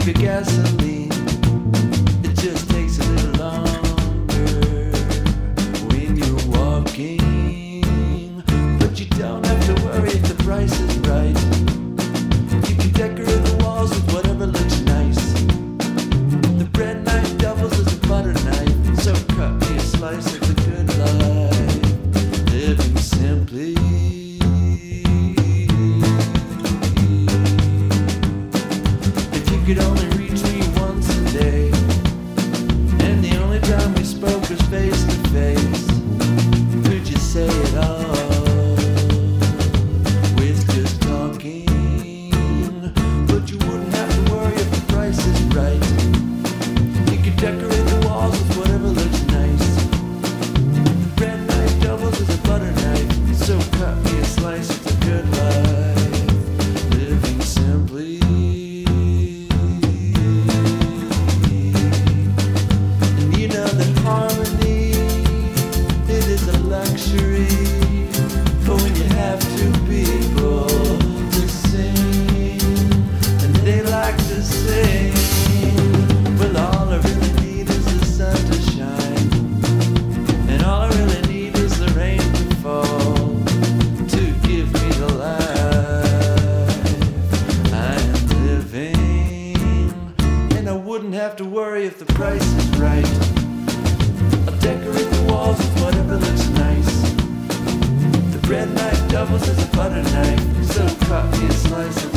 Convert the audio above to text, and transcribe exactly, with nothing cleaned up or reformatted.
cheaper gasoline. It just takes a little longer when you're walking, but you don't have to worry if the price is right. You can decorate the walls with whatever looks nice. The bread knife doubles as a butter knife, so cut me a slice of the good life, living simply. If you could only reach me once a day, and the only time we spoke was face to face, could you say it all with just talking? But you wouldn't have to worry if the price is right. You could decorate the walls with whatever looks nice. The bread knife doubles as a butter knife, so cut me a slice of the good life, living simply. And you know that harmony, it is a luxury, but when you have two people to sing, and they like to sing, well, all I really need is the sun to shine, and all I really need is the rain to fall to give me the life I am living. And I wouldn't have to worry if the price is right. I'll decorate the walls with whatever looks nice. The bread knife doubles as a butter knife, so cut me a slice of